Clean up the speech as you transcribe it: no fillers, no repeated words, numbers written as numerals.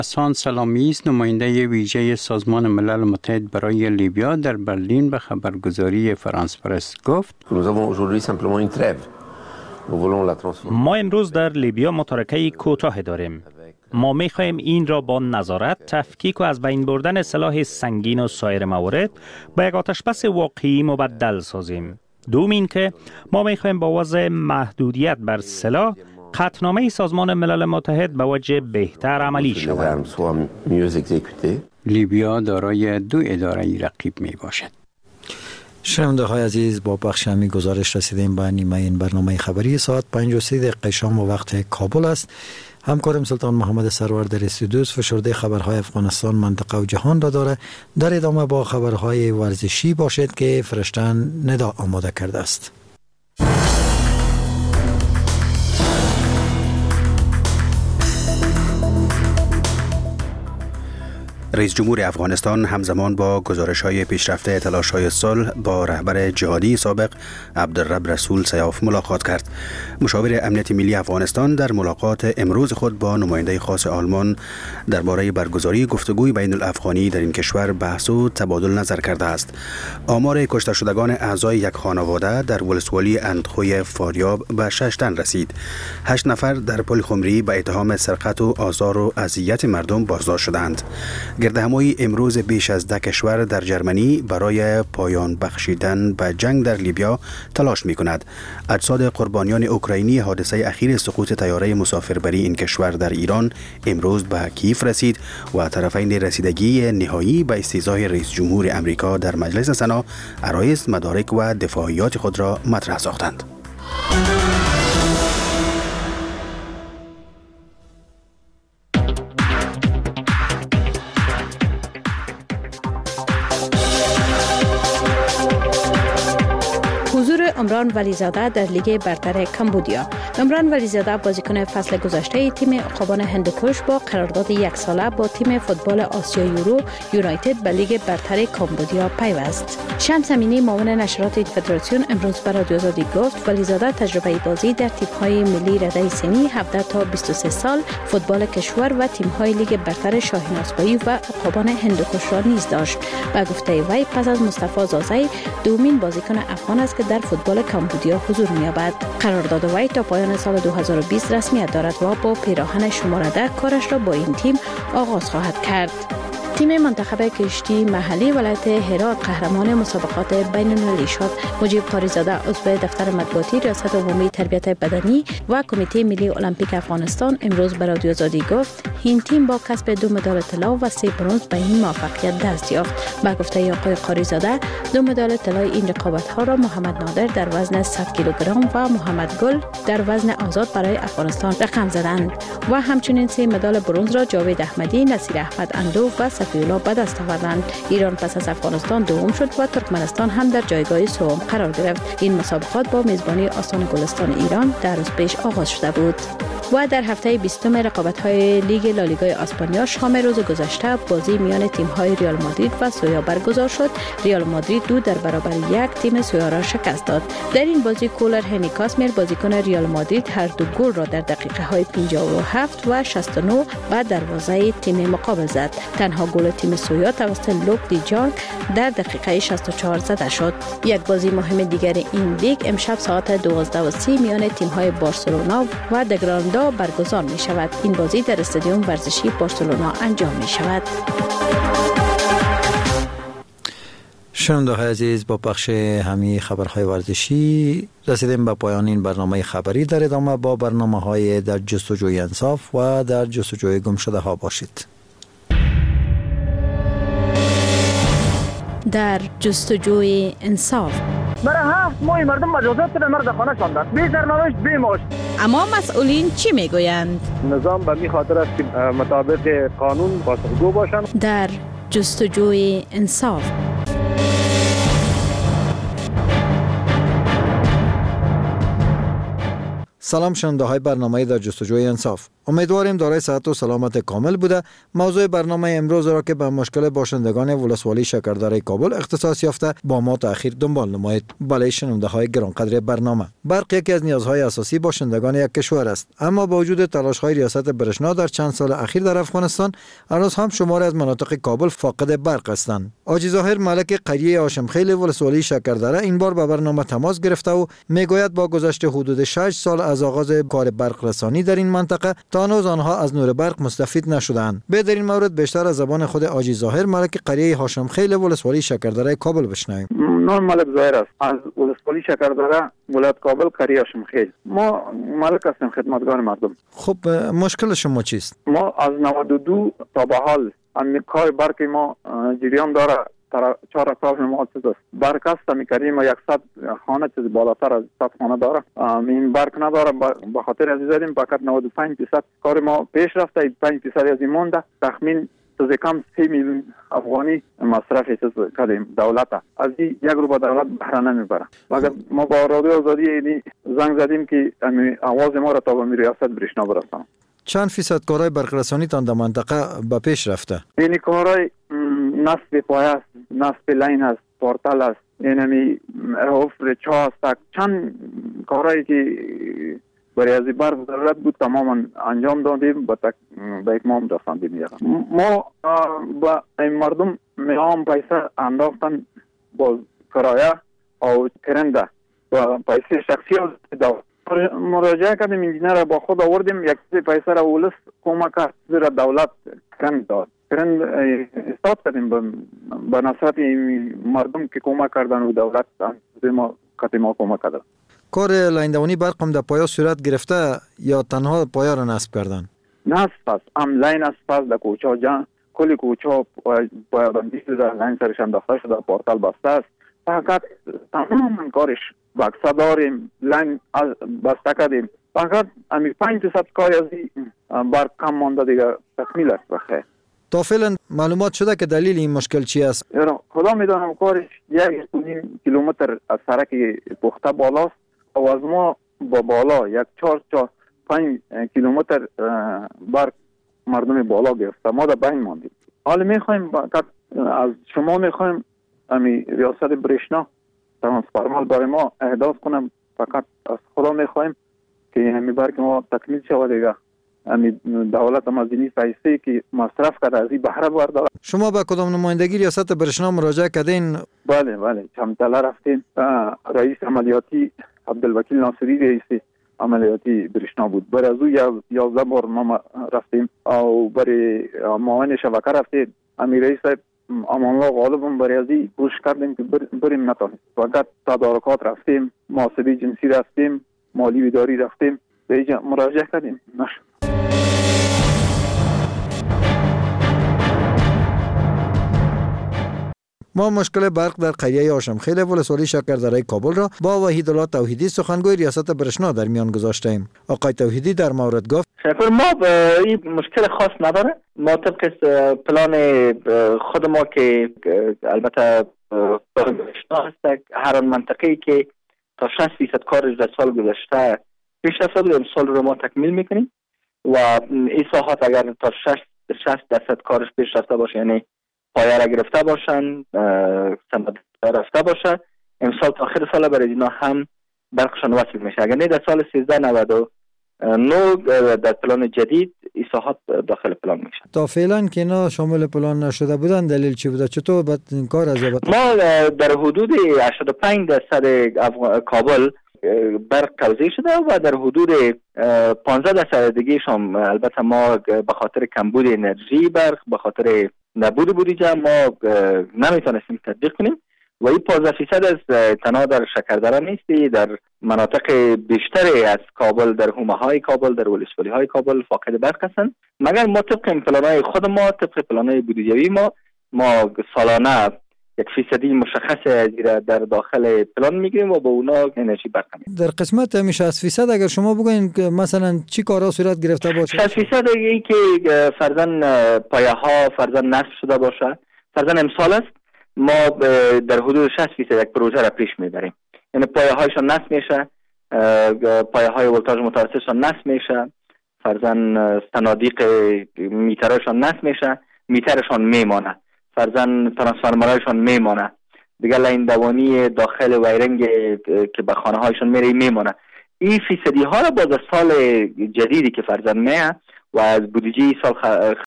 حسان سلامی است، نماینده ویژه سازمان ملل متحد برای لیبیا در برلین به خبرگزاری فرانس پرس گفت: ما امروز در لیبیا متارکه کوتاه داریم. ما می‌خواهیم این را با نظارت، تفکیک و از بین بردن سلاح سنگین و سایر موارد به یک آتشبس واقعی مبدل سازیم. دوم این که ما می‌خواهیم با وضع محدودیت بر سلاح قطعنامه سازمان ملل متحد به وجه بهتر عملی شود. لیبیا دارای 2 اداره رقیب می باشد. شنونده های عزیز، با بخش همی گزارش رسیدیم به نیمه این برنامه خبری ساعت 5:30 شام و وقت کابل است. همکارم سلطان محمد سرور در استودیو فشرده خبرهای افغانستان، منطقه و جهان را داره. در ادامه با خبرهای ورزشی باشد که فرشتن ندا آماده کرده است. رئیس جمهور افغانستان همزمان با گزارش‌های پیشرفته تلاش‌های صلح با رهبر جهادی سابق عبدالرب رسول سیاف ملاقات کرد. مشاور امنیت ملی افغانستان در ملاقات امروز خود با نماینده خاص آلمان درباره برگزاری گفتگوی بین الافغانی در این کشور بحث و تبادل نظر کرده است. آمار کشته شدگان اعضای یک خانواده در ولسوالی اندخوی فاریاب به 6 تن رسید. 8 نفر در پل خمری به اتهام سرقت و آزار و اذیت مردم بازداشت شدند. گردهمایی امروز بیش از 10 کشور در جرمنی برای پایان بخشیدن به جنگ در لیبیا تلاش می کند. اجساد قربانیان اوکراینی حادثه اخیر سقوط طیاره مسافربری این کشور در ایران امروز به کیف رسید و طرفین رسیدگی نهایی به استیضاح رئیس جمهور امریکا در مجلس سنا عرایض، مدارک و دفاعیات خود را مطرح ساختند. عمران ولیزاده در لیگ برتر کمبودیا. عمران ولیزاده بازیکن فصل گذشته تیم عقابان هندوکش با قرارداد 1 ساله با تیم فوتبال آسیا یورو یونایتد به لیگ برتر کمبودیا پیوست. شمس امینی معاون نشرات این فدراسیون امروز به رادیو آزادی گفت ولیزاده تجربه بازی در تیم‌های ملی رده سنی 17 تا 23 سال فوتبال کشور و تیم‌های لیگ برتر شاهین آسپایی و عقابان هندوکش را نیز داشت. به گفته وی پس از مصطفی زازی دومین بازیکن افغان است که در فوتبال کمبودیا حضور می‌یابد. قرارداد وی تا پایان سال 2020 رسمیت دارد و با پیراهن شماره 10 کارش را با این تیم آغاز خواهد کرد. تیم منتخب کشتی محلی ولایت هرات قهرمان مسابقات بین‌المللی شد. مجیب قاریزاده عضو دفتر مطبوعاتی ریاست عمومی تربیت بدنی و کمیته ملی المپیک افغانستان امروز به رادیو آزادی گفت این تیم با کسب 2 مدال طلا و 3 برنز به این موفقیت دست یافت. با گفته آقای قاریزاده 2 مدال طلای این رقابت‌ها را محمد نادر در وزن 100 کیلوگرم و محمد گل در وزن آزاد برای افغانستان رقم زدند و همچنین 3 مدال برنز را جاوید احمدی، نصیر احمد اندو و صفی‌الله به دست آوردند. ایران پس از افغانستان دوم شد و ترکمنستان هم در جایگاه سوم قرار گرفت. این مسابقات با میزبانی آستان گلستان ایران در روز پیش آغاز شده بود. و در هفته 20 رقابت‌های لیگ لالیگای اسپانیا شام روز گذشته بازی میان تیم‌های ریال مادرید و سویا برگزار شد. ریال مادرید 2 در برابر 1 تیم سویا را شکست داد. در این بازی کولر هنی کاسمیر بازیکن ریال مادرید هر دو گل را در دقیقه‌های 57 و 69 به دروازه تیم مقابل زد. تنها گل تیم سویا توسط لوک دی جانگ در دقیقه 64 زده شد. یک بازی مهم دیگر این لیگ امشب ساعت 12:30 میان تیم‌های بارسلونا و دگراندا برگزار می شود. این بازی در استادیوم ورزشی بارسلونا انجام می شود. شنونده های عزیز، با بخش همی خبرهای ورزشی رسیدیم به پایان این برنامه خبری. در ادامه با برنامه های در جستجوی انصاف و در جستجوی گم شده ها باشید. در جستجوی انصاف برای 7 ماه مردم مجازات به مرد خانه شاندن، بی سرنوشت بی معاش. اما مسئولین چی میگویند؟ نظام به می خاطر است که مطابق قانون پاسخگو باشند. در جستجوی انصاف سلام شنونده های برنامه در جستجوی انصاف. امیدواریم دارای صحت و سلامت کامل بوده. موضوع برنامه امروز را که به مشکل باشندگان ولسوالی شکردره کابل اختصاص یافته با ما تأخیر دنبال نمایید. بله شنونده های گرانقدر برنامه، برق یکی از نیازهای اساسی باشندگان یک کشور است، اما با وجود تلاش های ریاست برشنا در چند سال اخیر در افغانستان، هنوز هم شماری از مناطق کابل فاقد برق هستند. حاجی ظاهر ملک قریه هاشمخیل ولسوالی شکردره این بار به برنامه تماس گرفته و میگوید با گذشت حدود 6 سال از آغاز کار برق رسانی در این منطقه تا هنوز آنها از نور برق مستفید نشدند. به در این مورد بیشتر از زبان خود حاجی ظاهر ملک قریه هاشمخیل ولسوالی شکردره کابل بشنویم. نام ملک ظاهر است، از ولسوالی شکردره ولایت کابل قریه هاشمخیل. ما ملک هستیم خدمتگار مردم. خب مشکل شما چیست؟ ما از 92 تا به حال کار برق ما جریان داره. 4 اطراف ما چیز است، برق است میکردیم ما 100 خانه چیز بالاتر از 100 خانه داره. این برق نداره، به خاطر از زدیم فقط 95% کار ما پیش رفته، 5% از این مونده. تخمین از کم 3 میلیون افغانی مصرف چیز کردیم دولت از این 1 روبه دولت بهره نمیبره. مگر ما با رادیو آزادی زنگ زدیم که آواز ما را تا به ریاست برشنا برسانم. چند فیصد کارهای برق رسانی تان در منطقه به پیش رفته؟ این کارهای نصب پایه است، نصب لین است، پورتال است، اینمی حفر چاه است، چند کارهایی که برای از برق ضرورت بود تماما انجام دادیم به اتمام رساندیم. ما با این مردم میام پیسه انداختن با کرایه او کرنده و پیسه شخصی داد. مراجعه کردیم انجینر را با خود آوردیم، یک پیسه را ولس کمک کرد، زیر دولت کرند داد. کرند استاد کردیم به نصرت مردم که کمک کردن و دولت ما کمک کردن. کار لیندوانی برق هم در پایا صورت گرفته یا تنها پایا را نصب کردن؟ نصب است، هم لین است، پس در کوچه جان کلی کوچه پایا بندی شده، لین سرش انداخته شده، پورتال بسته است. فقط تمام کارش بکسه داریم، لین بسته کردیم. فقط همی 5% کاری از برق کم مانده دیگه تکمیل است بخیر. تا فعلا معلومات شده که دلیل این مشکل چی است؟ خدا میدانم کارش 1.5 کیلومتر از سرک پخته بالاست و از ما با بالا 4-5 کیلومتر برق مردم بالا گرفته، ما در بین ماندیم. حالا میخوایم از شما میخوایم امی ریاست برشنا ترانسفورمر برای ما اهداف کنم، فقط از خدا میخوایم که همین برق ما تکمیل شود دیگه. امی دولت هم از این پیسه که مصرف کرده از این بهره برداره. شما به کدام نمایندگی ریاست برشنا مراجعه کردین؟ بله چمتله رفتیم. رئیس عملیاتی عبدالوکیل ناصری رئیس عملیاتی برشنا بود. برای از او 11 بار ما رفتیم او برای معاون شبکه رفتیم. امی رئیس امان الله غالب هم برای از این کوشش کردیم که بریم نتانیم. فقط تدارکات رفتیم، محاسبه جنسی رفتیم، مالی و اداری رفتیم، به اینجا مراجعه کردیم نشد. ما مشکل برق در قریه هاشمخیل ولسوالی شکردره کابل را با وحیدالله توحیدی سخنگوی ریاست برشنا در میان گذاشتیم. آقای توحیدی در مورد گفت ما این مشکل خاص نداره. ما طبق پلان خود ما که البته برشنا هست، هر منطقه‌ای که تا 60% کارش در سال گذشته پیش رفته بود امسال رو ما تکمیل میکنیم و این ساحات اگر تا 60% کارش پیش رفته باشه، یعنی پایه را گرفته باشن، سند رفته باشه، امسال تا آخر سال برای اینا هم برقشان وصل میشه. اگر نه در سال 1399 در پلان جدید این ساحات داخل پلان میشه. تا فعلا که اینا شامل پلان نشده بودن دلیل چی بوده؟ چطور بعد این کار از ما در حدود 85% کابل برق توزیع شده و در حدود 15% دیگه شام البته ما به خاطر کمبود انرژی برق، به خاطر نبود بودجه ما نمیتونستیم تطبیق کنیم و این 15% از تنها در شکردره نیستی، در مناطق بیشتری از کابل، در حومه های کابل، در ولسوالی های کابل فاقد برق هستند. مگر ما طبق این پلان‌های خود ما، طبق پلان‌های بودجه‌ای ما سالانه 1% مشخص در داخل پلان میگیریم و با اونا انرژی برق می‌گیریم. در قسمت همیشه 60% اگر شما بگوین که مثلا چی کارا صورت گرفته باشه؟ 60% ای که فرضاً پایه‌ها فرضاً نصب شده باشه، فرضاً امسال است ما در حدود 60% یک پروژه را پیش میبریم. یعنی پایه‌هایشان نصب میشه، پایه‌های ولتاژ متوسطشان نصب میشه، فرزن صنادیق میترشان نصب میشه، میترشان میمانه، فرزن ترانسفورمرهایشان میمانه، دیگه لاین دوانی داخل وایرنگ که به خانه هایشان میره میمانه. این فیصدی ها را باز سال جدیدی که فرزن میه و از بودجه سال